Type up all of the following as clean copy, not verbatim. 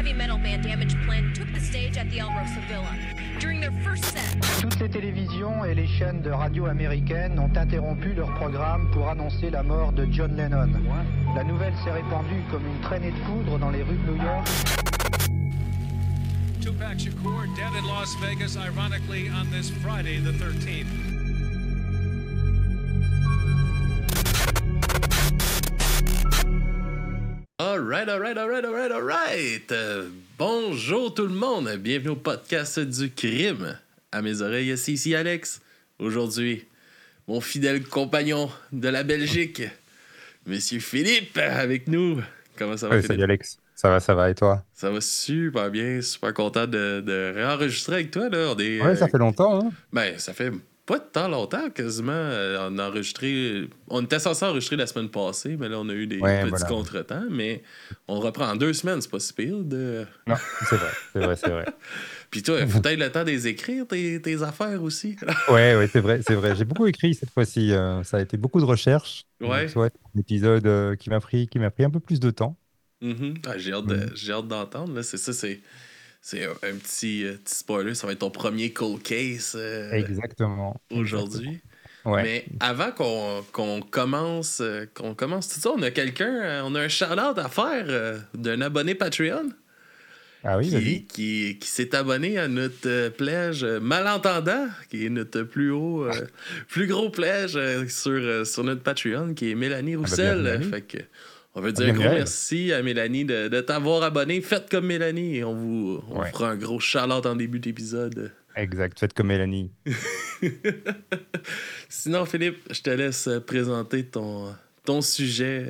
heavy metal band Damage Plan took the stage at the El Rosa Villa. During their first set, toutes les télévisions et les chaînes de radio américaines ont interrompu leur programme pour annoncer la mort de John Lennon. La nouvelle s'est répandue comme une traînée de poudre dans les rues de New York. Tupac Shakur dead in Las Vegas, ironically, on this Friday the 13th. Alright. Bonjour tout le monde, bienvenue au podcast du crime. À mes oreilles, c'est ici Alex. Aujourd'hui, mon fidèle compagnon de la Belgique, Monsieur Philippe, avec nous. Comment ça va, Philippe? Salut Alex, ça va, et toi? Ça va super bien, super content de réenregistrer avec toi. Là. Ouais, ça fait longtemps, hein? Ben, ça fait pas tant longtemps, quasiment. On a enregistré... On était censé enregistrer la semaine passée, mais là, on a eu des petits contretemps. Mais on reprend en 2 semaines, c'est pas si pire de... Non, c'est vrai. Puis toi, il faut peut-être le temps de les écrire, tes affaires aussi. Ouais, c'est vrai. J'ai beaucoup écrit cette fois-ci. Ça a été beaucoup de recherches. Ouais. Donc, un épisode qui m'a pris un peu plus de temps. Ah, j'ai hâte d'entendre. Là. C'est un petit spoiler. Ça va être ton premier cold case aujourd'hui. Ouais. Mais avant qu'on commence tout ça, on a un shout-out à faire d'un abonné Patreon. Ah oui, qui s'est abonné à notre pledge Malentendant, qui est notre plus gros pledge sur notre Patreon, qui est Mélanie Roussel. Fait que on veut dire un gros merci à Mélanie de t'avoir abonné. Faites comme Mélanie et on fera un gros shout-out en début d'épisode. Exact, faites comme Mélanie. Sinon, Philippe, je te laisse présenter ton sujet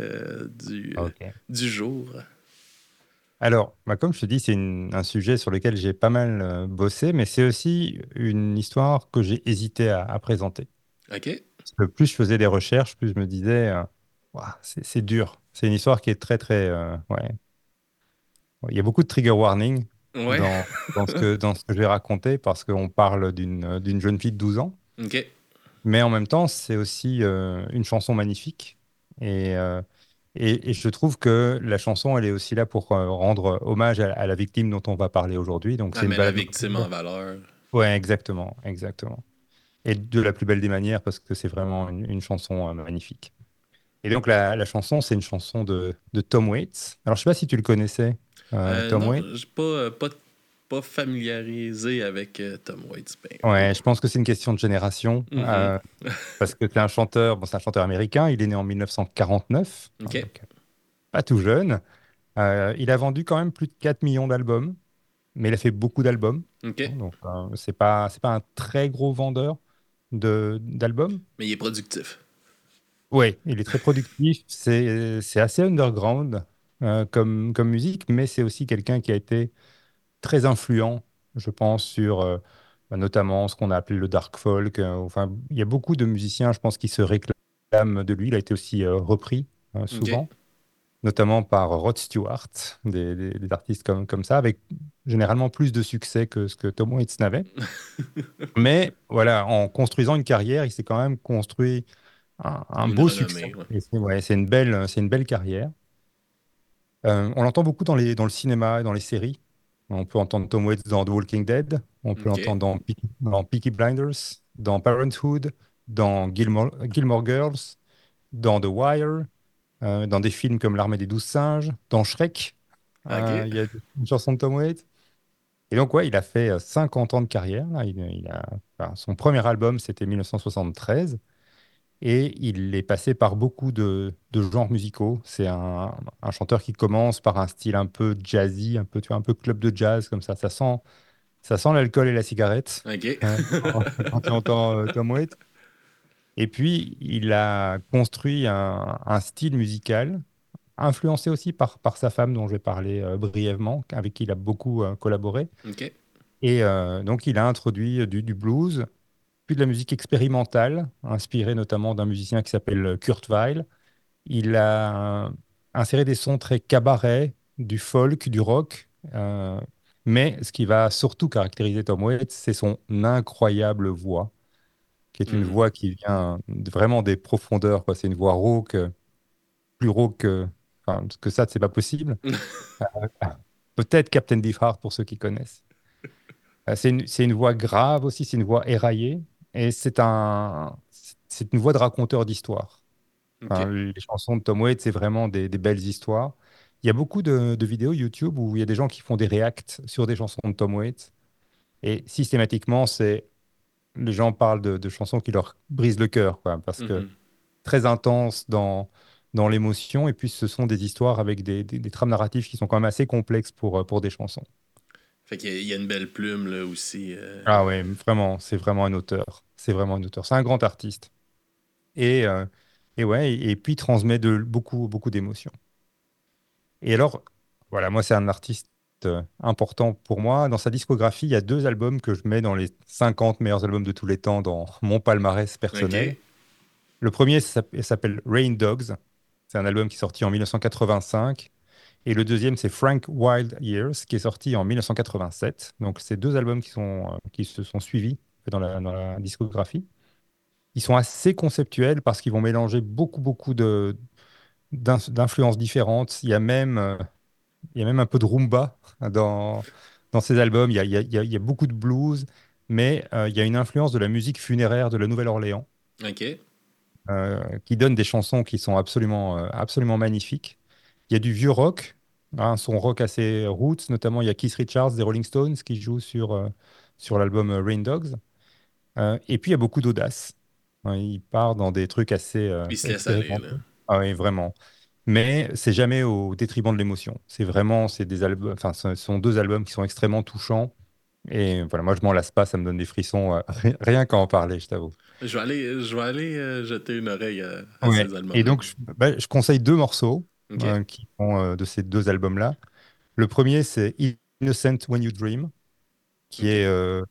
du jour. Alors, comme je te dis, c'est un sujet sur lequel j'ai pas mal bossé, mais c'est aussi une histoire que j'ai hésité à présenter. OK. Parce que plus je faisais des recherches, plus je me disais, c'est dur. C'est une histoire qui est très, très... Il y a beaucoup de trigger warning dans ce que je vais raconter, parce qu'on parle d'une jeune fille de 12 ans. OK. Mais en même temps, c'est aussi une chanson magnifique. Et je trouve que la chanson, elle est aussi là pour rendre hommage à la victime dont on va parler aujourd'hui. Donc, c'est une la victime en valeur. Ouais, exactement. Et de la plus belle des manières, parce que c'est vraiment une chanson magnifique. Et donc, la chanson, c'est une chanson de Tom Waits. Alors, je ne sais pas si tu le connaissais, Tom Waits. Je ne suis pas familiarisé avec Tom Waits. Ouais, je pense que c'est une question de génération. Parce que c'est un chanteur américain. Il est né en 1949. OK. Donc, pas tout jeune. Il a vendu quand même plus de 4 millions d'albums. Mais il a fait beaucoup d'albums. OK. Donc, c'est pas un très gros vendeur d'albums. Mais il est productif. Oui, il est très productif. C'est assez underground comme musique, mais c'est aussi quelqu'un qui a été très influent, je pense, sur notamment ce qu'on a appelé le dark folk. Enfin, il y a beaucoup de musiciens, je pense, qui se réclament de lui. Il a été aussi repris souvent, notamment par Rod Stewart, des artistes comme ça, avec généralement plus de succès que ce que Tom Waits n'avait. Mais voilà, en construisant une carrière, il s'est quand même construit un beau succès. Ouais. Et c'est une belle carrière. On l'entend beaucoup dans le cinéma et dans les séries. On peut entendre Tom Waits dans The Walking Dead, on peut l'entendre dans Peaky Blinders, dans Parenthood, dans Gilmore Girls, dans The Wire, dans des films comme L'Armée des 12 singes, dans Shrek. Il y a une chanson de Tom Waits. Et donc, il a fait 50 ans de carrière. Là. Son premier album, c'était 1973. Et il est passé par beaucoup de genres musicaux. C'est un chanteur qui commence par un style un peu jazzy, un peu club de jazz, comme ça. Ça sent l'alcool et la cigarette quand tu entends Tom Waits. Et puis, il a construit un style musical, influencé aussi par sa femme, dont je vais parler brièvement, avec qui il a beaucoup collaboré. OK. Et donc, il a introduit du blues, puis de la musique expérimentale, inspirée notamment d'un musicien qui s'appelle Kurt Weill. Il a inséré des sons très cabaret, du folk, du rock. Mais ce qui va surtout caractériser Tom Waits, c'est son incroyable voix, qui est une voix qui vient vraiment des profondeurs, quoi. C'est une voix rauque, plus rauque que ça, c'est pas possible. peut-être Captain Beefheart pour ceux qui connaissent. C'est une voix grave aussi, c'est une voix éraillée, et c'est une voix de raconteur d'histoire. Enfin, OK. les chansons de Tom Waits, c'est vraiment des belles histoires. Il y a beaucoup de vidéos YouTube où il y a des gens qui font des reacts sur des chansons de Tom Waits, et systématiquement, les gens parlent de chansons qui leur brisent le cœur, quoi, parce que Mhm. très intense dans l'émotion, et puis ce sont des histoires avec des trames narratives qui sont quand même assez complexes pour des chansons. Fait qu'il y a une belle plume, là, aussi. Ah ouais, vraiment, c'est vraiment un auteur. C'est vraiment un auteur. C'est un grand artiste. Et, euh, et ouais, et puis il transmet beaucoup, beaucoup d'émotions. Et alors, voilà, moi, c'est un artiste important pour moi. Dans sa discographie, il y a deux albums que je mets dans les 50 meilleurs albums de tous les temps dans mon palmarès personnel. OK. Le premier s'appelle Rain Dogs. C'est un album qui est sorti en 1985. Et le deuxième, c'est Frank Wild Years, qui est sorti en 1987. Donc, c'est deux albums qui se sont suivis dans la discographie. Ils sont assez conceptuels parce qu'ils vont mélanger beaucoup, beaucoup d'influences différentes. Il y a même un peu de rumba dans ces albums. Il y a beaucoup de blues, mais il y a une influence de la musique funéraire de la Nouvelle-Orléans OK. qui donne des chansons qui sont absolument magnifiques. Il y a du vieux rock, un son rock assez roots, notamment il y a Keith Richards des Rolling Stones qui joue sur l'album Rain Dogs. Et puis il y a beaucoup d'audace. Il part dans des trucs assez Il se laisse aller, là. expérimentés. Ah oui, vraiment. Mais c'est jamais au détriment de l'émotion. C'est des albums, enfin, ce sont deux albums qui sont extrêmement touchants. Et voilà, moi je m'en lasse pas, ça me donne des frissons rien qu'à en parler, je t'avoue. Je vais aller jeter une oreille à Ouais. ces Et albums-là. donc je conseille deux morceaux OK. qui sont de ces deux albums-là. Le premier, c'est Innocent When You Dream, qui OK. est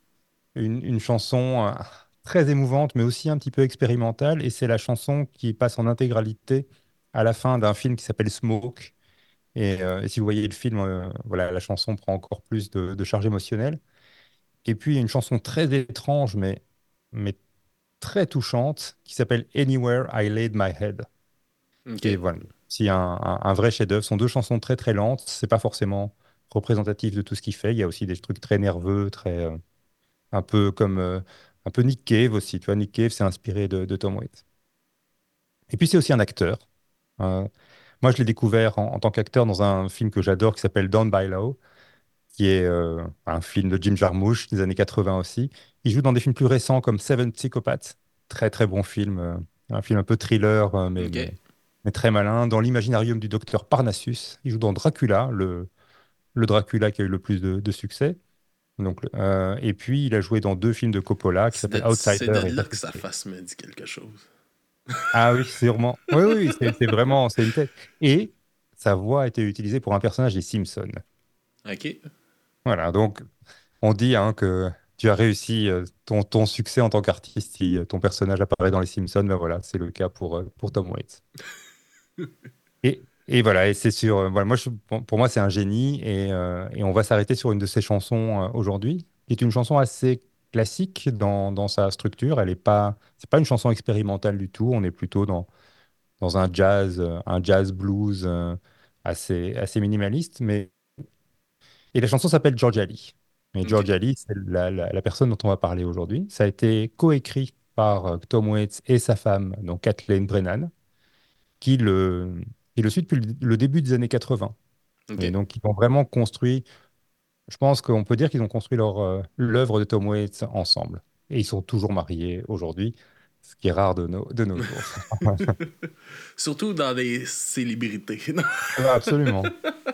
une chanson très émouvante, mais aussi un petit peu expérimentale. Et c'est la chanson qui passe en intégralité à la fin d'un film qui s'appelle Smoke. Et si vous voyez le film, voilà, la chanson prend encore plus de charge émotionnelle. Et puis, il y a une chanson très étrange, mais très touchante, qui s'appelle Anywhere I Laid My Head, qui est OK. voilà, si un vrai chef-d'œuvre. Ce sont deux chansons très très lentes. C'est pas forcément représentatif de tout ce qu'il fait. Il y a aussi des trucs très nerveux, un peu comme un peu Nick Cave aussi. Tu vois, Nick Cave s'est inspiré de Tom Waits. Et puis c'est aussi un acteur. Euh, Moi, je l'ai découvert en tant qu'acteur dans un film que j'adore qui s'appelle Down by Law, qui est un film de Jim Jarmusch des années 80 aussi. Il joue dans des films plus récents comme Seven Psychopaths, très très bon film, un film un peu thriller, OK. mais très malin. Dans l'imaginarium du docteur Parnassus, il joue dans Dracula, le Dracula qui a eu le plus de succès. Donc, et puis, il a joué dans deux films de Coppola qui s'appellent C'est Outsider de et là que Pacific sa Rim. face me dit quelque chose. Ah oui, sûrement. Oui, oui, oui, c'est vraiment, c'est une tête. Et sa voix a été utilisée pour un personnage des Simpsons. OK. Voilà, donc on dit hein, que tu as réussi ton succès en tant qu'artiste si ton personnage apparaît dans les Simpsons. Ben voilà, c'est le cas pour Tom Waits. Et voilà, et c'est sur. Voilà, pour moi, c'est un génie et on va s'arrêter sur une de ses chansons aujourd'hui, qui est une chanson assez classique dans sa structure. Elle est pas, c'est pas une chanson expérimentale du tout. On est plutôt dans un jazz blues assez minimaliste. Et la chanson s'appelle Georgia Lee. Et OK. Georgia Lee, c'est la personne dont on va parler aujourd'hui. Ça a été coécrit par Tom Waits et sa femme, donc Kathleen Brennan, qui le suit depuis le début des années 80. Et OK. donc, ils ont vraiment construit, je pense qu'on peut dire qu'ils ont construit l'œuvre de Tom Waits ensemble. Et ils sont toujours mariés aujourd'hui, ce qui est rare de nos jours. Surtout dans les célébrités. Absolument.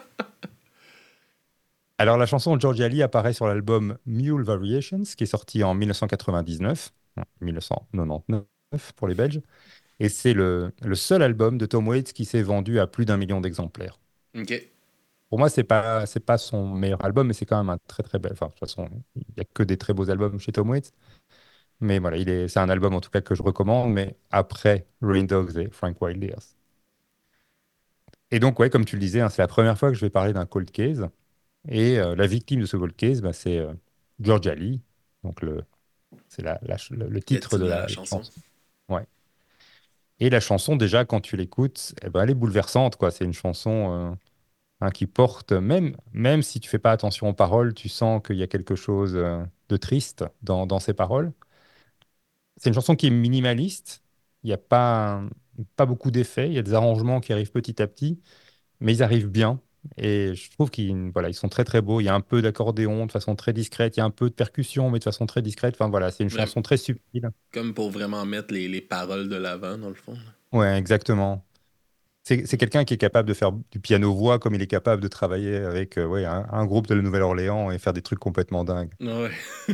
Alors, la chanson Georgia Lee apparaît sur l'album Mule Variations, qui est sorti en 1999, 1999 pour les Belges, et c'est le seul album de Tom Waits qui s'est vendu à plus d'1 million d'exemplaires. OK. Pour moi, c'est pas son meilleur album, mais c'est quand même un très très bel. Enfin, de toute façon, il n'y a que des très beaux albums chez Tom Waits. Mais voilà, c'est un album en tout cas que je recommande, mais après Rain Dogs et Frank Wild Years. Et donc, ouais, comme tu le disais, hein, c'est la première fois que je vais parler d'un cold case. Et la victime de ce cold case, bah, c'est Georgia Lee. Donc, c'est le Le titre de titre de la la chanson. chanson. Ouais. Et la chanson, déjà, quand tu l'écoutes, eh ben, elle est bouleversante, quoi. C'est une chanson. hein, qui porte, même si tu fais pas attention aux paroles, tu sens qu'il y a quelque chose de triste dans ces paroles. C'est une chanson qui est minimaliste. Il n'y a pas beaucoup d'effets. Il y a des arrangements qui arrivent petit à petit, mais ils arrivent bien. Et je trouve qu'ils voilà, ils sont très très beaux. Il y a un peu d'accordéon de façon très discrète. Il y a un peu de percussion, mais de façon très discrète. Enfin voilà, c'est une Ouais, chanson très subtile. comme pour vraiment mettre les paroles de l'avant, dans le fond. Ouais, exactement. C'est quelqu'un qui est capable de faire du piano-voix comme il est capable de travailler avec ouais, un groupe de la Nouvelle-Orléans et faire des trucs complètement dingues. Ouais.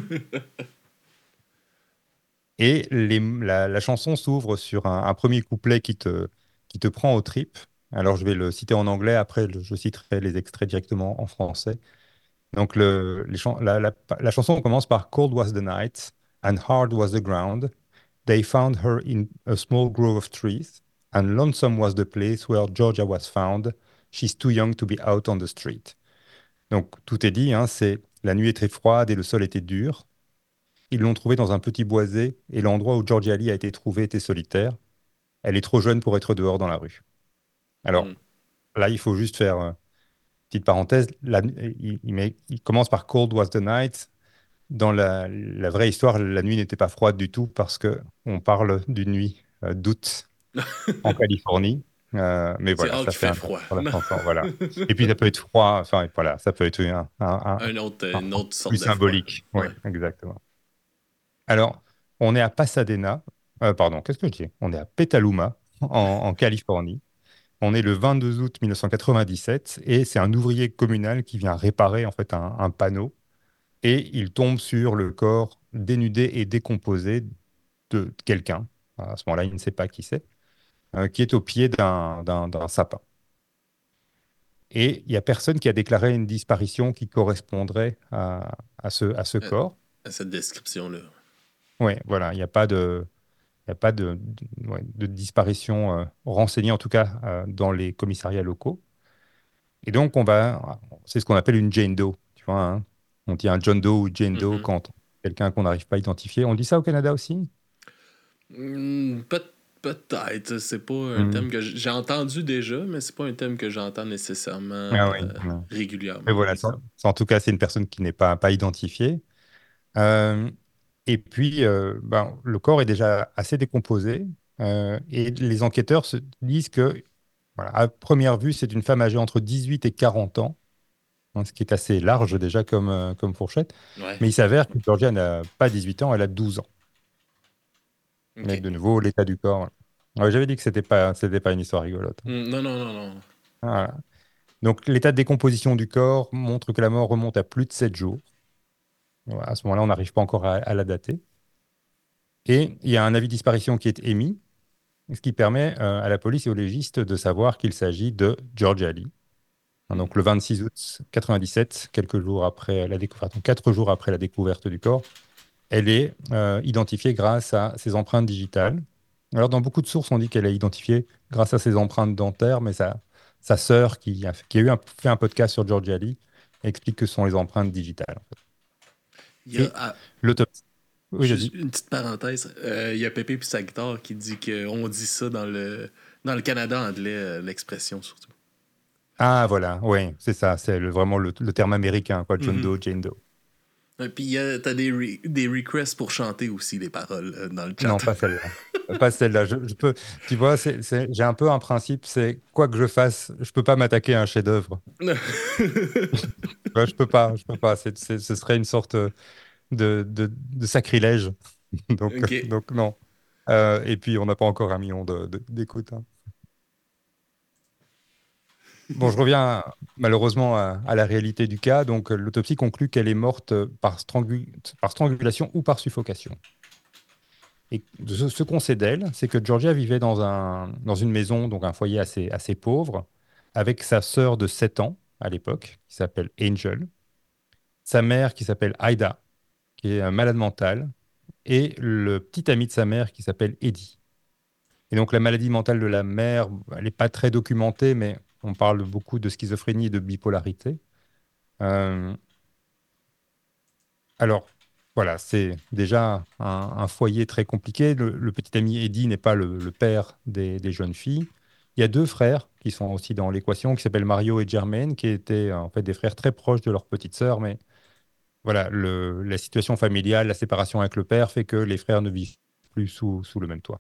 Et la chanson s'ouvre sur un premier couplet qui te prend aux tripes. Alors, je vais le citer en anglais, après, je citerai les extraits directement en français. Donc, la chanson commence par Cold was the night, and hard was the ground. They found her in a small grove of trees, and lonesome was the place where Georgia was found. She's too young to be out on the street. Donc, tout est dit, hein, c'est la nuit est très froide et le sol était dur. Ils l'ont trouvée dans un petit boisé et l'endroit où Georgia Lee a été trouvée était solitaire. Elle est trop jeune pour être dehors dans la rue. Alors Mm. là, il faut juste faire petite parenthèse. Il commence par Cold was the night. Dans la vraie histoire, la nuit n'était pas froide du tout parce que on parle d'une nuit d'août en Californie. Mais C'est voilà, rare ça qu'il fait fait un peu froid. pour la chanson, voilà. Et puis ça peut être froid, enfin voilà, ça peut être Une autre plus sorte de froid. symbolique. Oui, Ouais. exactement. Alors, on est à Pasadena, pardon, qu'est-ce que je dis? On est à Petaluma, en Californie. On est le 22 août 1997 et c'est un ouvrier communal qui vient réparer en fait un panneau et il tombe sur le corps dénudé et décomposé de quelqu'un. À ce moment-là, il ne sait pas qui c'est, qui est au pied d'un sapin. Et il n'y a personne qui a déclaré une disparition qui correspondrait à ce À, corps. à cette description-là. Oui, voilà, il n'y a pas de, il y a pas ouais, de disparition renseignée, en tout cas dans les commissariats locaux. Et donc, c'est ce qu'on appelle une Jane Doe. Tu vois, hein. On dit un John Doe ou Jane Doe Mhm. quand quelqu'un qu'on n'arrive pas à identifier. On dit ça au Canada aussi? Peut-être. C'est pas un Hmm. thème que j'ai entendu déjà, mais c'est pas un thème que j'entends nécessairement Ah oui. Ouais. Mais régulièrement. voilà, en tout cas, c'est une personne qui n'est pas identifiée. Euh, et puis, le corps est déjà assez décomposé. Et les enquêteurs se disent que, voilà, à première vue, c'est une femme âgée entre 18 et 40 ans, hein, ce qui est assez large déjà comme fourchette. Ouais. Mais il s'avère que Georgia n'a pas 18 ans, elle a 12 ans. Mais Ok. de nouveau, l'état du corps. Ouais, j'avais dit que c'était pas une histoire rigolote. Non, non, non, non. Voilà. Donc, l'état de décomposition du corps montre que la mort remonte à plus de 7 jours. Voilà, à ce moment-là, on n'arrive pas encore à la dater. Et il y a un avis de disparition qui est émis, ce qui permet à la police et aux légistes de savoir qu'il s'agit de Georgia Lee. Donc, le 26 août 97, quelques jours après la découverte, donc 4 jours après la découverte du corps, elle est identifiée grâce à ses empreintes digitales. Alors, dans beaucoup de sources, on dit qu'elle est identifiée grâce à ses empreintes dentaires, mais sa sœur, qui a fait un podcast sur Georgia Lee, explique que ce sont les empreintes digitales. Il y a, Et l'autopsie. Oui, juste vas-y. une petite parenthèse. Il y a Pépé puis sa guitare qui dit qu'on dit ça dans le Canada anglais, l'expression surtout. Ah, voilà, oui, c'est ça, c'est vraiment le terme américain, quoi, John Doe, Jane Doe. Et puis t'as des requests pour chanter aussi les paroles dans le chat. Non, pas celle-là. Pas celle-là. Tu vois, j'ai un peu un principe, c'est quoi que je fasse, je peux pas m'attaquer à un chef-d'œuvre. Ouais, je peux pas. Ce serait une sorte de sacrilège. Donc, Ok. donc non. Et puis, on n'a pas encore 1 million d'écoutes, hein. Bon, je reviens malheureusement à la réalité du cas. Donc, l'autopsie conclut qu'elle est morte par strangulation ou par suffocation. Et ce qu'on sait d'elle, c'est que Georgia vivait dans une maison, donc un foyer assez pauvre, avec sa sœur de 7 ans à l'époque, qui s'appelle Angel, sa mère qui s'appelle Ida, qui est un malade mental, et le petit ami de sa mère qui s'appelle Eddie. Et donc la maladie mentale de la mère, elle n'est pas très documentée, mais on parle beaucoup de schizophrénie et de bipolarité. Euh, alors, voilà, c'est déjà un foyer très compliqué. Le petit ami Eddie n'est pas le père des jeunes filles. Il y a deux frères qui sont aussi dans l'équation, qui s'appellent Mario et Jermaine, qui étaient en fait des frères très proches de leur petite sœur, mais voilà, la situation familiale, la séparation avec le père fait que les frères ne vivent plus sous le même toit.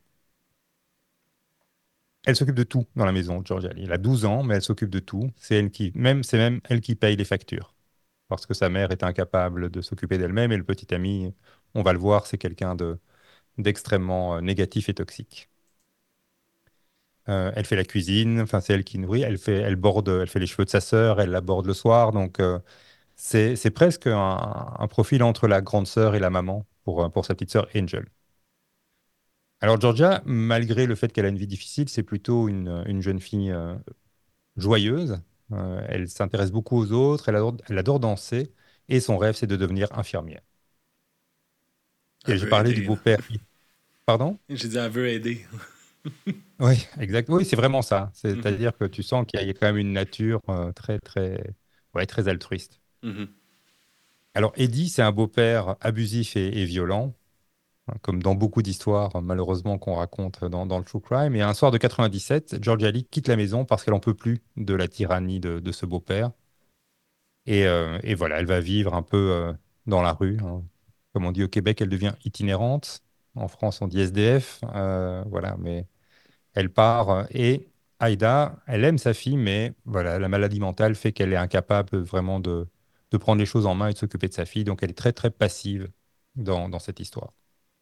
Elle s'occupe de tout dans la maison, Georgia Lee. Elle a 12 ans, mais elle s'occupe de tout. C'est même elle qui paye les factures. Parce que sa mère est incapable de s'occuper d'elle-même et le petit ami, on va le voir, c'est quelqu'un d'extrêmement négatif et toxique. Elle fait la cuisine, enfin c'est elle qui nourrit, elle fait les cheveux de sa sœur, elle la borde le soir, donc c'est presque un profil entre la grande sœur et la maman pour sa petite sœur Angel. Alors Georgia, malgré le fait qu'elle a une vie difficile, c'est plutôt une jeune fille joyeuse. Elle s'intéresse beaucoup aux autres, elle adore danser, et son rêve, c'est de devenir infirmière. Elle Et j'ai veut parlé du aider. beau-père. Pardon? J'ai dit, elle veut aider. Oui, exact. Oui, c'est vraiment ça. C'est-à-dire que tu sens qu'il y a quand même une nature ouais, très altruiste. Mhm. Alors, Eddie, c'est un beau-père abusif et violent, hein, comme dans beaucoup d'histoires, malheureusement, qu'on raconte dans le true crime. Et un soir de 97, Georgia Lee quitte la maison parce qu'elle en peut plus de la tyrannie de ce beau-père. Et voilà, elle va vivre un peu dans la rue, hein. Comme on dit au Québec, elle devient itinérante. En France, on dit SDF. Voilà, mais elle part et Aïda, elle aime sa fille, mais voilà, la maladie mentale fait qu'elle est incapable vraiment de prendre les choses en main et de s'occuper de sa fille. Donc, elle est très, très passive dans cette histoire.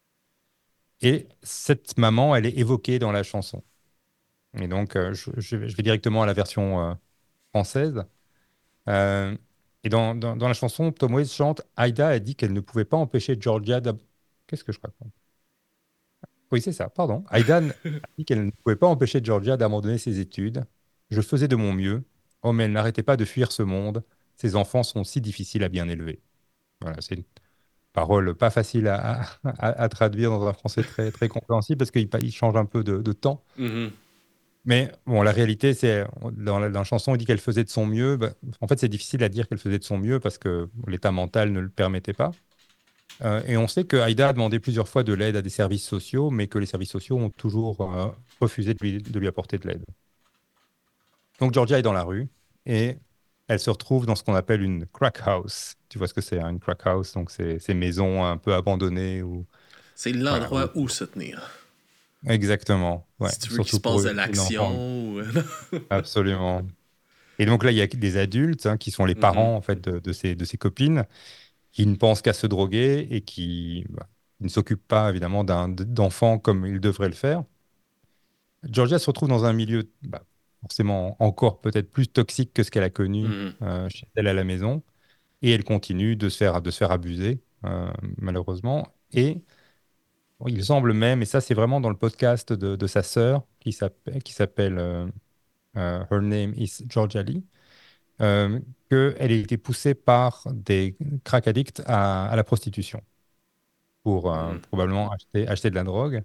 Et cette maman, elle est évoquée dans la chanson. Et donc, je vais directement à la version française. Euh, et dans la chanson, Tom Waits chante Aïda a dit qu'elle ne pouvait pas empêcher Georgia Qu'est-ce que je raconte? Oui, c'est ça, pardon. A dit qu'elle ne pouvait pas empêcher Georgia d'abandonner ses études. Je faisais de mon mieux. Oh, mais elle n'arrêtait pas de fuir ce monde. Ses enfants sont si difficiles à bien élever. Voilà, c'est une parole pas facile à traduire dans un français très, très compréhensible parce qu'il change un peu de temps. Mhm. Mais bon, la réalité, c'est dans la chanson, il dit qu'elle faisait de son mieux. Bah, en fait, c'est difficile à dire qu'elle faisait de son mieux parce que l'état mental ne le permettait pas. Et on sait que Aïda a demandé plusieurs fois de l'aide à des services sociaux, mais que les services sociaux ont toujours refusé de lui apporter de l'aide. Donc Georgia est dans la rue et elle se retrouve dans ce qu'on appelle une crack house. Tu vois ce que c'est, hein, une crack house? Donc c'est ces maisons un peu abandonnées ou C'est voilà. l'endroit où se tenir. Exactement. Ouais. Si tu veux qu'il se Surtout pour passe de une enfant. l'action. Absolument. Et donc là, il y a des adultes, hein, qui sont les Mhm. parents en fait de ces copines qui ne pensent qu'à se droguer et qui ne s'occupent pas évidemment d'enfants comme ils devraient le faire. Georgia se retrouve dans un milieu forcément encore peut-être plus toxique que ce qu'elle a connu Mhm. chez elle à la maison. Et elle continue de se faire abuser, malheureusement. Et bon, il semble même, et ça c'est vraiment dans le podcast de sa sœur, qui s'appelle Her Name is Georgia Lee, euh, qu'elle a été poussée par des crack addicts à la prostitution pour Mhm. probablement acheter de la drogue.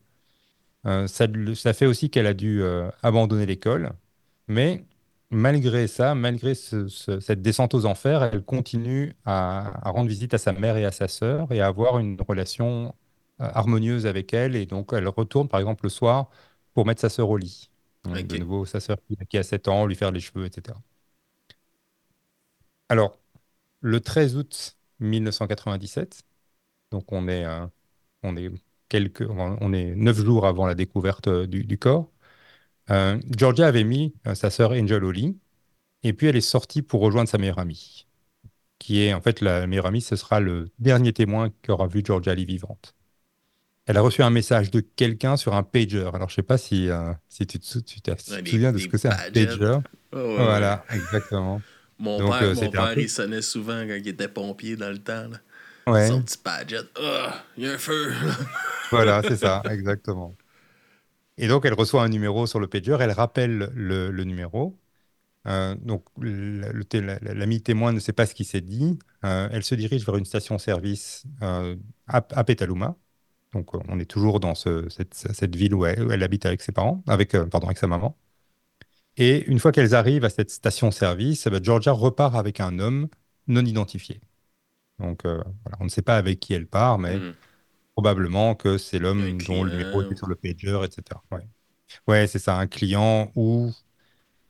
Ça fait aussi qu'elle a dû abandonner l'école, mais malgré ça, malgré cette descente aux enfers, elle continue à rendre visite à sa mère et à sa sœur et à avoir une relation harmonieuse avec elle. Et donc, elle retourne, par exemple, le soir pour mettre sa sœur au lit. Donc, de OK. nouveau, sa sœur qui a 7 ans, lui faire les cheveux, etc. Alors, le 13 août 1997, donc on est on est 9 jours avant la découverte du corps. Georgia avait mis sa sœur Angel au lit, et puis elle est sortie pour rejoindre sa meilleure amie, qui est en fait la meilleure amie, ce sera le dernier témoin qu'aura vu Georgia Lee vivante. Elle a reçu un message de quelqu'un sur un pager. Alors, je sais pas si tu Ouais, te souviens de ce des que c'est un Padgett. pager. Ouais, ouais, ouais. Voilà, exactement. Mon Donc, père, mon c'était un père, peu. il sonnait souvent quand il était pompier dans le temps, là. Son Ouais, petit Padgett. Ah, il y a un feu. voilà, c'est ça, exactement. Et donc, elle reçoit un numéro sur le pager, elle rappelle le numéro. Donc, l'ami témoin ne sait pas ce qui s'est dit. Elle se dirige vers une station-service à Petaluma. Donc, on est toujours dans cette ville où elle habite avec ses parents, pardon, avec sa maman. Et une fois qu'elles arrivent à cette station-service, eh ben, Georgia repart avec un homme non identifié. Donc, voilà, on ne sait pas avec qui elle part, mais Mhm. probablement que c'est Un l'homme dont le numéro était client. sur le pager, etc. Ouais, ouais, c'est ça, un client ou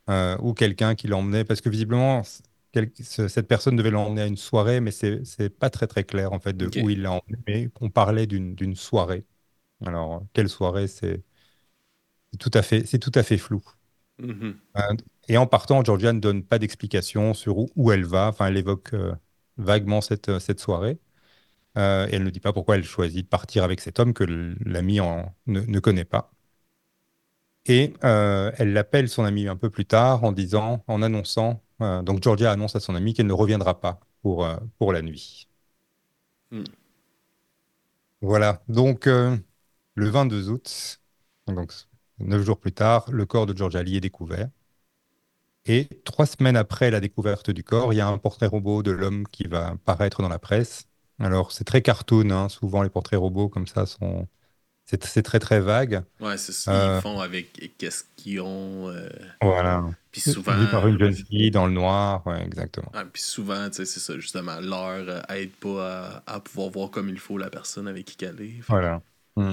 ou quelqu'un qui l'emmenait, parce que visiblement, cette personne devait l'emmener à une soirée, mais c'est pas très très clair en fait de OK. où il l'a emmené, mais on parlait d'une soirée. Alors, quelle soirée, c'est tout à fait flou. Mhm. Euh, et en partant, Georgia ne donne pas d'explication sur où elle va. Enfin, elle évoque vaguement cette soirée. Et elle ne dit pas pourquoi elle choisit de partir avec cet homme que l'ami ne connaît pas. Et elle appelle son ami un peu plus tard en annonçant, donc Georgia annonce à son ami qu'elle ne reviendra pas pour la nuit. Mm. Voilà, donc le 22 août, donc 9 jours plus tard, le corps de Georgia Lee est découvert. Et 3 semaines après la découverte du corps, il y a un portrait robot de l'homme qui va paraître dans la presse. Alors, c'est très cartoon, hein, souvent les portraits robots comme ça c'est très très vague. Ouais, c'est ce qu'ils Euh, font avec qu'est-ce qu'ils ont. voilà. Puis Vu par souvent, une jeune fille dans le noir, ouais, exactement. puis souvent, tu sais, c'est ça, justement, l'heure aide pas à pouvoir voir comme il faut la personne avec qui elle est. Fait que, Voilà. Mm.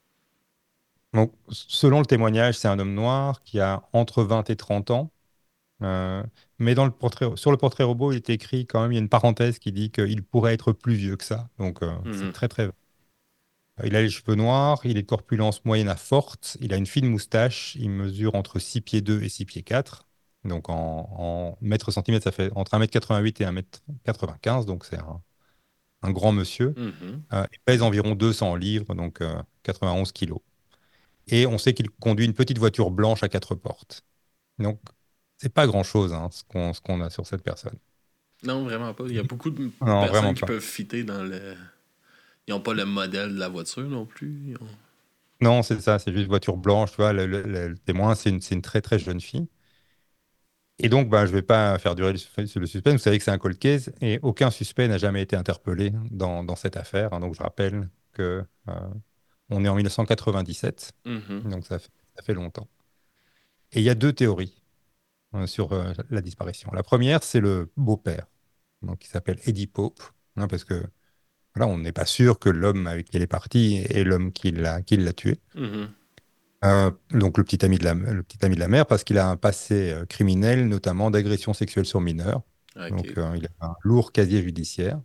Donc, selon le témoignage, c'est un homme noir qui a entre 20 et 30 ans. Euh, mais sur le portrait robot, il est écrit quand même, il y a une parenthèse qui dit qu'il pourrait être plus vieux que ça. Donc, c'est mhm. très, très. Il a les cheveux noirs, il est de corpulence moyenne à forte, il a une fine moustache, il mesure entre 6 pieds 2 et 6 pieds 4. Donc, en mètres centimètres, ça fait entre 1,88 m et 1,95 m. Donc, c'est un grand monsieur. Mhm. Il pèse environ 200 livres, donc 91 kilos. Et on sait qu'il conduit une petite voiture blanche à 4 portes. Donc, c'est pas grand-chose, hein, ce qu'on a sur cette personne. Non, vraiment pas. Il y a beaucoup de Non, personnes vraiment qui pas. peuvent fitter dans le. Ils n'ont pas le modèle de la voiture non plus. Non, c'est ça, c'est juste voiture blanche, tu vois. Le témoin, c'est une très très jeune fille. Et donc, ben, je vais pas faire durer le suspense. Vous savez que c'est un cold case et aucun suspect n'a jamais été interpellé dans cette affaire, hein. Donc, je rappelle que on est en 1997, Mhm. donc ça fait longtemps. Et il y a deux théories sur la disparition. La première, c'est le beau-père, donc qui s'appelle Eddie Pope, hein, parce que là, on n'est pas sûr que l'homme avec qui elle est partie est l'homme qui l'a tué. Mhm. Donc le petit ami de la mère, parce qu'il a un passé criminel, notamment d'agression sexuelle sur mineurs. Donc Ok. il a un lourd casier judiciaire.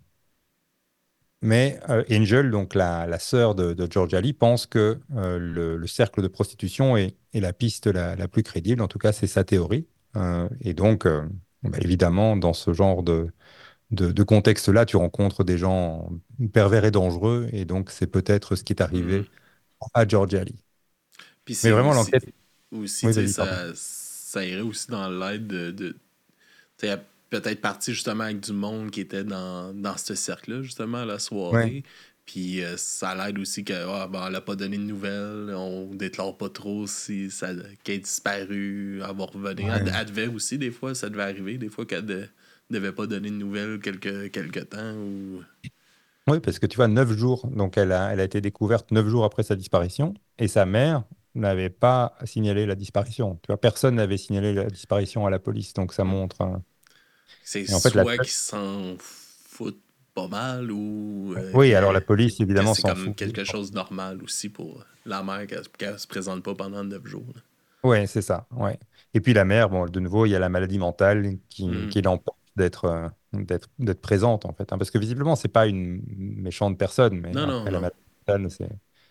Mais Angel, donc la sœur de Georgia Lee, pense que le cercle de prostitution est la piste la plus crédible. En tout cas, c'est sa théorie. Et donc, bah, évidemment, dans ce genre de contexte-là, tu rencontres des gens pervers et dangereux. Et donc, c'est peut-être ce qui est Mhm. arrivé à Georgia Lee. Puis Mais c'est vraiment, l'enquête. aussi, Oui, tu sais, vas-y, pardon. ça irait aussi dans l'aide tu sais, peut-être parti justement avec du monde qui était dans ce cercle-là, justement, à la Ouais, soirée. Puis ça l'aide aussi que, ben, elle a pas donné de nouvelles, on déclare pas trop si ça qu'elle est disparue, elle va revenir. ouais. Elle devait aussi, des fois, ça devait arriver, des fois qu'elle devait pas donner de nouvelles quelque temps. Ou... Oui, parce que tu vois, 9 jours, donc elle a été découverte 9 jours après sa disparition, et sa mère n'avait pas signalé la disparition. Tu vois, personne n'avait signalé la disparition à la police, donc ça Hmm. montre. C'est Et en fait, la. soit qu'ils s'en foutent pas mal ou Oui, alors la police, que évidemment, c'est s'en comme fout. quelque chose de normal aussi pour la mère qu'elle se présente pas pendant 9 jours. Là. Oui, c'est ça, ouais. Et puis la mère, bon, de nouveau, il y a la maladie mentale qui, Mhm. qui l'empêche d'être présente, en fait, hein, parce que visiblement, c'est pas une méchante personne, mais Non, non, après, la non. maladie mentale, c'est.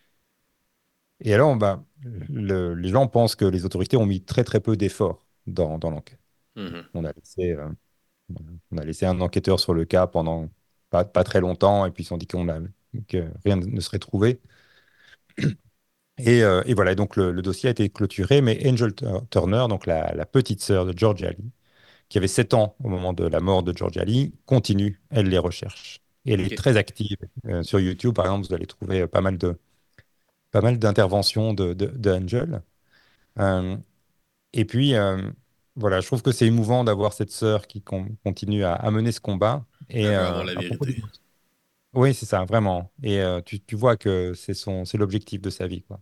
Et alors, bah, les gens pensent que les autorités ont mis très, très peu d'efforts dans l'enquête. Mhm. On a laissé, euh, on a laissé un enquêteur sur le cas pendant pas très longtemps, et puis ils se sont dit que rien ne serait trouvé. Et voilà, et donc le dossier a été clôturé, mais Angel Turner, donc la petite sœur de Georgia Lee, qui avait 7 ans au moment de la mort de Georgia Lee, continue, elle les recherche. Et elle est OK. très active. Sur YouTube, par exemple, vous allez trouver pas mal d'interventions de Angel. Euh, et puis, voilà, je trouve que c'est émouvant d'avoir cette sœur qui continue à mener ce combat. Elle Et veut avoir la à propos du. vérité. Oui, c'est ça, vraiment. Et tu vois que c'est l'objectif de sa vie, quoi.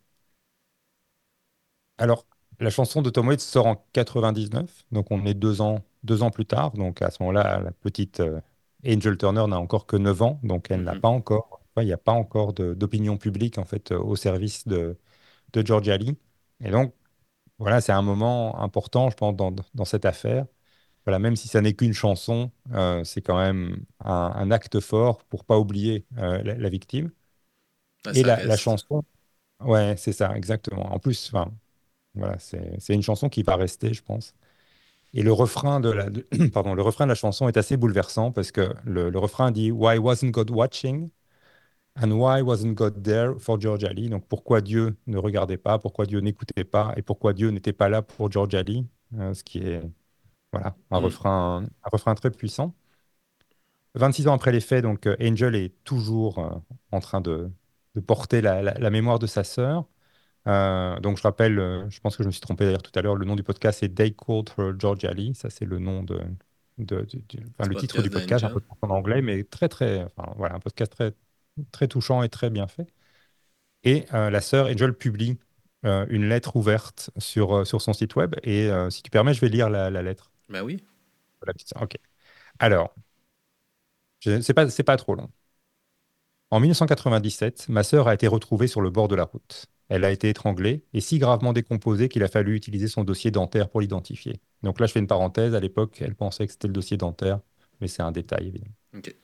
Alors, la chanson de Tom Waits sort en 99, donc on est 2 ans plus tard. Donc à ce moment-là, la petite Angel Turner n'a encore que 9 ans, donc elle n'a Mhm. pas encore, il n'y a pas encore d'opinion publique en fait au service de Georgia Lee. Et donc voilà, c'est un moment important, je pense, dans cette affaire. Voilà, même si ça n'est qu'une chanson, c'est quand même un acte fort pour pas oublier la victime. Ben, Et ça la reste. chanson, ouais, c'est ça, exactement. En plus, enfin, voilà, c'est une chanson qui va rester, je pense. Et le refrain pardon, le refrain de la chanson est assez bouleversant parce que le refrain dit Why wasn't God watching? And why wasn't God there for Georgia Lee? Donc pourquoi Dieu ne regardait pas, pourquoi Dieu n'écoutait pas et pourquoi Dieu n'était pas là pour Georgia Lee? Ce qui est voilà, Mm. un refrain très puissant. 26 ans après les faits, donc Angel est toujours en train de porter la mémoire de sa sœur. Donc je rappelle, je pense que je me suis trompé d'ailleurs tout à l'heure, le nom du podcast c'est They Called Her Georgia Lee. Ça c'est le nom enfin, Du le titre du podcast podcast, un d'Angel. peu en anglais, mais enfin, voilà, un podcast très touchant et très bien fait. Et la sœur Angel publie une lettre ouverte sur son site web. Et si tu permets, je vais lire la lettre. Ben oui. La petite sœur. Ok. Alors, c'est pas trop long. En 1997, ma sœur a été retrouvée sur le bord de la route. Elle a été étranglée et si gravement décomposée qu'il a fallu utiliser son dossier dentaire pour l'identifier. Donc là, je fais une parenthèse. À l'époque, elle pensait que c'était le dossier dentaire, mais c'est un détail, évidemment. OK.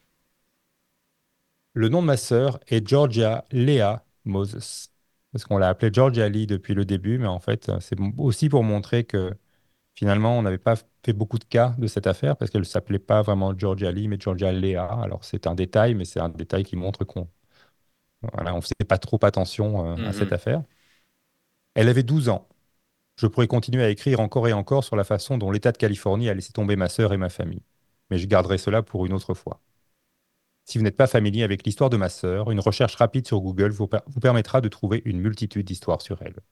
Le nom de ma sœur est Georgia Leah Moses. Parce qu'on l'a appelée Georgia Lee depuis le début, mais en fait, c'est aussi pour montrer que finalement, on n'avait pas fait beaucoup de cas de cette affaire parce qu'elle ne s'appelait pas vraiment Georgia Lee, mais Georgia Leah. Alors c'est un détail, mais c'est un détail qui montre qu'on voilà, on ne faisait pas trop attention à cette Mhm. affaire. Elle avait 12 ans. Je pourrais continuer à écrire encore et encore sur la façon dont l'État de Californie a laissé tomber ma sœur et ma famille. Mais je garderai cela pour une autre fois. Si vous n'êtes pas familier avec l'histoire de ma sœur, une recherche rapide sur Google vous permettra de trouver une multitude d'histoires sur elle.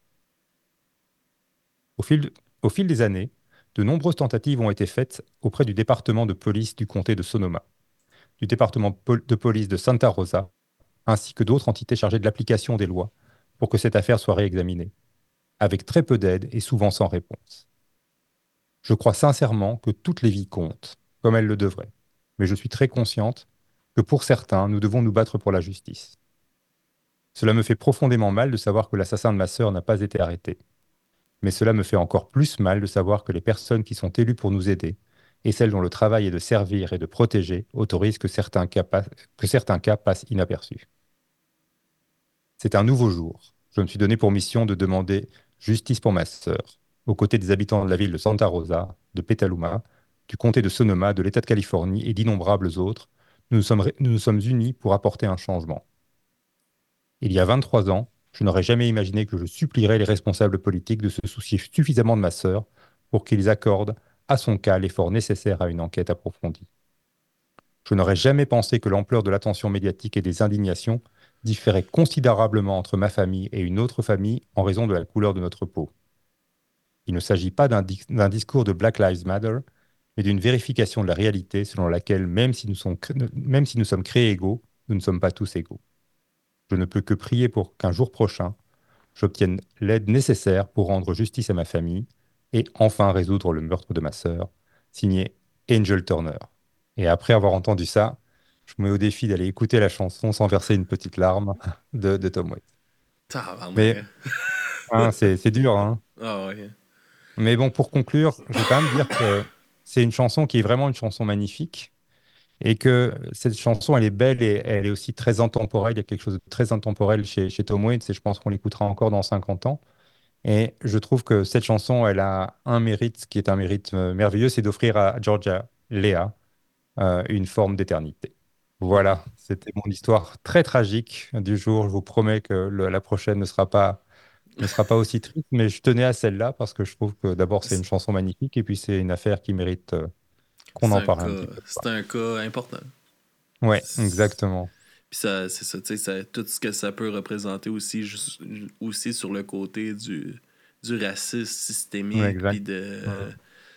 Au fil, au fil des années, de nombreuses tentatives ont été faites auprès du département de police du comté de Sonoma, du département de police de Santa Rosa, ainsi que d'autres entités chargées de l'application des lois, pour que cette affaire soit réexaminée, avec très peu d'aide et souvent sans réponse. Je crois sincèrement que toutes les vies comptent, comme elles le devraient, mais je suis très consciente que pour certains, nous devons nous battre pour la justice. Cela me fait profondément mal de savoir que l'assassin de ma sœur n'a pas été arrêté, mais cela me fait encore plus mal de savoir que les personnes qui sont élues pour nous aider, et celles dont le travail est de servir et de protéger, autorisent que certains cas passent inaperçus. C'est un nouveau jour. Je me suis donné pour mission de demander justice pour ma sœur, aux côtés des habitants de la ville de Santa Rosa, de Petaluma, du comté de Sonoma, de l'État de Californie et d'innombrables autres. Nous nous sommes unis pour apporter un changement. Il y a 23 ans, je n'aurais jamais imaginé que je supplierais les responsables politiques de se soucier suffisamment de ma sœur pour qu'ils accordent à son cas l'effort nécessaire à une enquête approfondie. Je n'aurais jamais pensé que l'ampleur de l'attention médiatique et des indignations différait considérablement entre ma famille et une autre famille en raison de la couleur de notre peau. Il ne s'agit pas d'un discours de Black Lives Matter, mais d'une vérification de la réalité selon laquelle, même si nous sommes créés égaux, nous ne sommes pas tous égaux. Je ne peux que prier pour qu'un jour prochain, j'obtienne l'aide nécessaire pour rendre justice à ma famille et enfin résoudre le meurtre de ma sœur, signé Angel Turner. Et après avoir entendu ça, je me mets au défi d'aller écouter la chanson sans verser une petite larme de Tom Waits. Tabarnak, Mais hein. hein, c'est dur, hein. Ah ouais. Mais bon, pour conclure, je vais quand même dire que c'est une chanson qui est vraiment une chanson magnifique et que cette chanson, elle est belle et elle est aussi très intemporelle. Il y a quelque chose de très intemporel chez Tom Waits et je pense qu'on l'écoutera encore dans 50 ans. Et je trouve que cette chanson, elle a un mérite qui est un mérite merveilleux, c'est d'offrir à Georgia Leah une forme d'éternité. Mhm. Voilà, c'était mon histoire très tragique du jour. Je vous promets que la prochaine ne sera pas aussi triste, mais je tenais à celle-là parce que je trouve que d'abord, c'est une chanson magnifique et puis c'est une affaire qui mérite qu'on en parle un petit peu. C'est un cas important. Ouais, C'est- exactement. Puis ça, c'est ça, tu sais, tout ce que ça peut représenter aussi, aussi sur le côté du racisme Ouais, systémique, puis exact. Mm.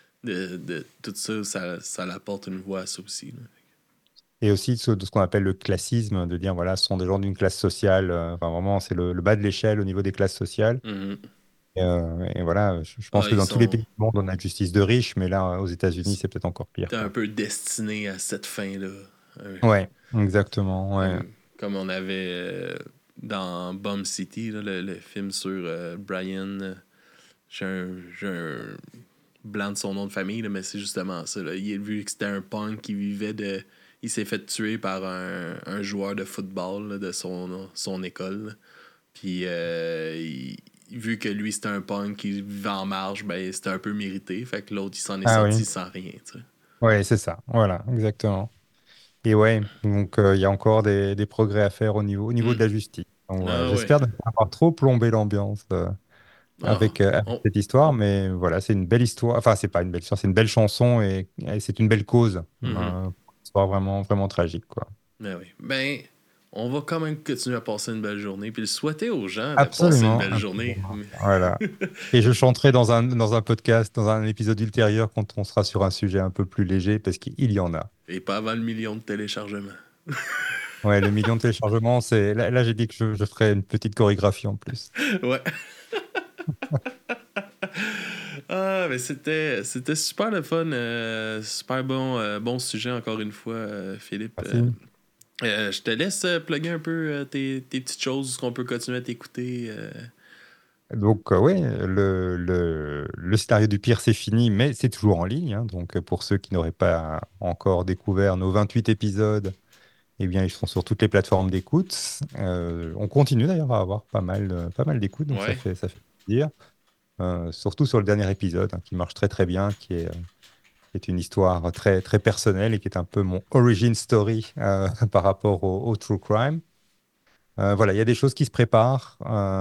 de tout ça, ça l'apporte une voix à ça aussi, là. Et aussi de ce qu'on appelle le classisme, de dire, voilà, ce sont des gens d'une classe sociale, enfin vraiment, c'est le bas de l'échelle au niveau des classes sociales. Mhm. Et voilà, je pense Ah, que ils dans tous les sont. pays du monde, on a une justice de riches, mais là, aux États-Unis, c'est peut-être encore pire, T'es un quoi. peu destiné à cette fin-là. Euh, Ouais, exactement, ouais. comme on avait dans Bomb City, là, le film sur Brian. j'ai un blanc de son nom de famille, là, mais c'est justement ça. Là. Il a vu que c'était un punk qui vivait de... Il s'est fait tuer par un joueur de football là, de son école. Là. Puis vu que lui, c'était un punk qui vivait en marge, ben c'était un peu mérité. Fait que l'autre, il s'en est sorti sans rien. Tu sais. Ouais, c'est ça. Voilà, exactement. Et ouais, donc il y a encore des progrès à faire au niveau de la justice. Donc, Ah ouais. j'espère ne pas avoir trop plombé l'ambiance Ah, avec cette histoire, mais voilà, c'est une belle histoire. Enfin, c'est pas une belle histoire, c'est une belle chanson et c'est une belle cause. Une histoire vraiment, vraiment tragique, quoi. Ben oui. Ben, on va quand même continuer à passer une belle journée puis le souhaiter aux gens de passer une Absolument, belle journée. absolument. Voilà. Et je chanterai dans un podcast, dans un épisode ultérieur, quand on sera sur un sujet un peu plus léger, parce qu'il y en a. Et pas avant le million de téléchargements. Ouais, le million de téléchargements, c'est là, j'ai dit que je ferai une petite chorégraphie en plus. Ouais. Ah, mais c'était super le fun. Super bon sujet encore une fois, Philippe. Merci. Je te laisse plugger un peu tes petites choses qu'on peut continuer à t'écouter. Donc, oui, le scénario du pire, c'est fini, mais c'est toujours en ligne, hein. Donc, pour ceux qui n'auraient pas encore découvert nos 28 épisodes, eh bien, ils sont sur toutes les plateformes d'écoute. On continue d'ailleurs à avoir pas mal d'écoutes, donc Ouais. ça fait plaisir. Surtout sur le dernier épisode, hein, qui marche très très bien, qui est une histoire très très personnelle et qui est un peu mon origin story par rapport au true crime. Voilà, il y a des choses qui se préparent,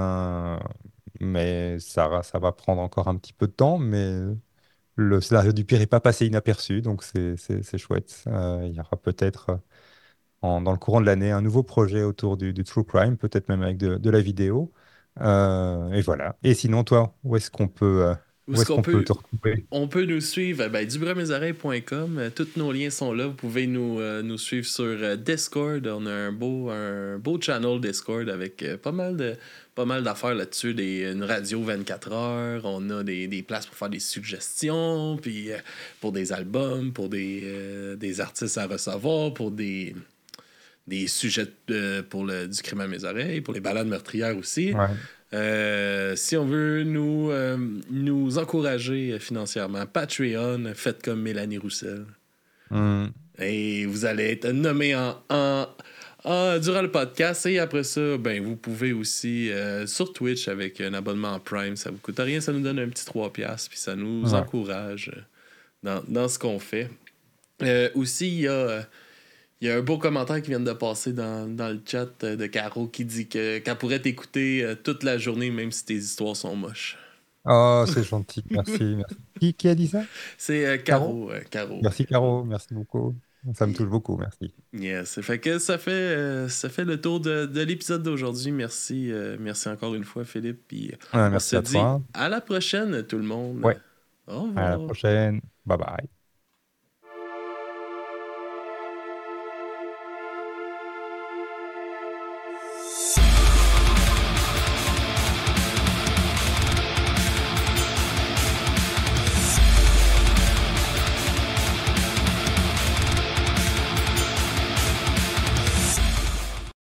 mais ça va prendre encore un petit peu de temps. Mais le scénario du pire n'est pas passé inaperçu, donc c'est chouette. Il y aura peut-être dans le courant de l'année un nouveau projet autour du true crime, peut-être même avec de la vidéo. Et voilà. Et sinon, toi, où est-ce qu'on peut, Où où est-ce est-ce qu'on qu'on peut peut te retrouver? On peut nous suivre dubrumesoreilles.com. Tous nos liens sont là. Vous pouvez nous suivre sur Discord. On a un beau channel Discord avec pas mal d'affaires là-dessus. Une radio 24 heures. On a des places pour faire des suggestions, puis pour des albums, pour des artistes à recevoir, pour des sujets pour du crime à mes oreilles, pour les balades meurtrières aussi. Ouais. Si on veut nous encourager financièrement, Patreon, faites comme Mélanie Roussel. Et vous allez être nommé durant le podcast. Et après ça, ben, vous pouvez aussi sur Twitch avec un abonnement Prime. Ça vous coûte rien, ça nous donne un petit 3$, puis ça nous encourage dans ce qu'on fait. Aussi, il y a un beau commentaire qui vient de passer dans le chat de Caro qui dit qu'elle pourrait t'écouter toute la journée, même si tes histoires sont moches. Oh, c'est gentil. Merci, merci. Qui a dit ça? C'est Caro. Caro. Merci, Caro. Merci beaucoup. Ça me touche beaucoup. Merci. Yes. Fait que ça fait le tour de l'épisode d'aujourd'hui. Merci encore une fois, Philippe. Puis on Merci se à dit toi. à la prochaine, tout le monde. Ouais. Au À la revoir. prochaine. Bye bye.